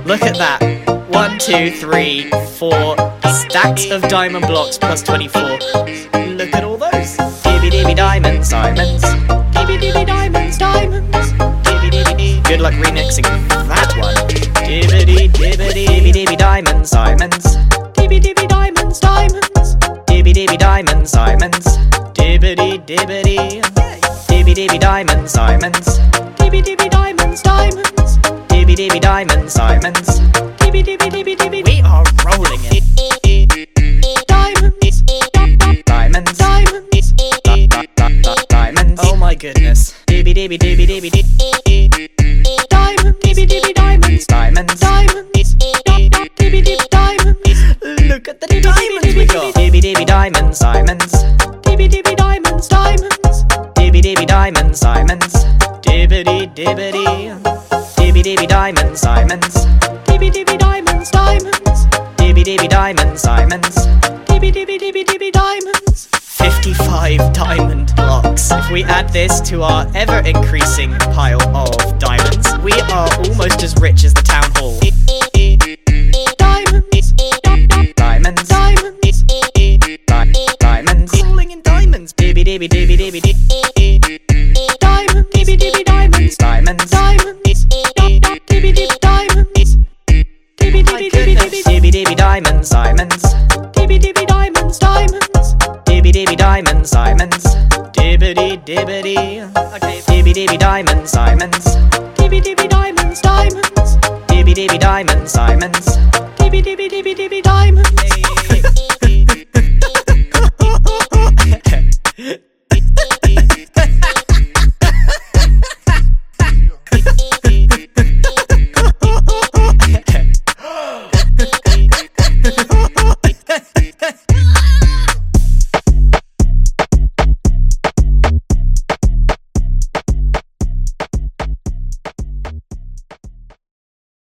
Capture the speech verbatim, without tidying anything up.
Look at that. One, two, three, four stacks of diamond blocks plus twenty-four. Look at all those. Dibby dibby diamonds, diamonds. Dibby dibby diamonds, diamonds. Dibby dibby dibby. Good luck remixing that one. Dibbity dibbity dibby dibby diamonds, diamonds. Dibby dibby diamonds, diamonds. Dibby dibby diamonds, diamonds. Dibbity dibbity. Dibby dibby diamonds, diamonds. Dibby dibby diamonds, diamonds. Dibby dibby diamonds, diamonds. Dibby dibby dibby dibby. We are rolling it. Diamonds, diamonds, diamonds, diamonds. Oh my goodness. Dibby dibby dibby dibby dibby. Diamonds, dibby dibby diamonds, diamonds, diamonds, dibby dibby diamonds. Look at the diamonds we got. Dibby dibby diamonds, diamonds. Dibby dibby diamonds, diamonds. Dibby dibby diamonds, diamonds. Dibbity dibbity. Dibby dibby diamonds, diamonds. Dibby dibby diamonds, diamonds. Dibby dibby diamonds, diamonds. Dibby dibby dibby dibby diamonds. fifty-five diamond blocks. If we add this to our ever-increasing pile of diamonds, we are almost as rich as the town hall. Diamonds, diamonds, diamonds, diamonds, falling in diamonds. Dibby dibby dibby dibby dibby. Diamonds, dibby dibby diamonds, diamonds, diamonds, dibby dibby diamonds. Dibby dibby dibby dibby dibby dibby diamonds, diamonds. Dibby dibby diamonds, diamonds. Dibby dibby diamonds, diamonds. Dibbity dibbity. Okay. Dibby dibby diamonds, diamonds. Dibby dibby diamonds, diamonds. Dibby dibby diamonds, diamonds. Dibby dibby dibby dibby diamonds.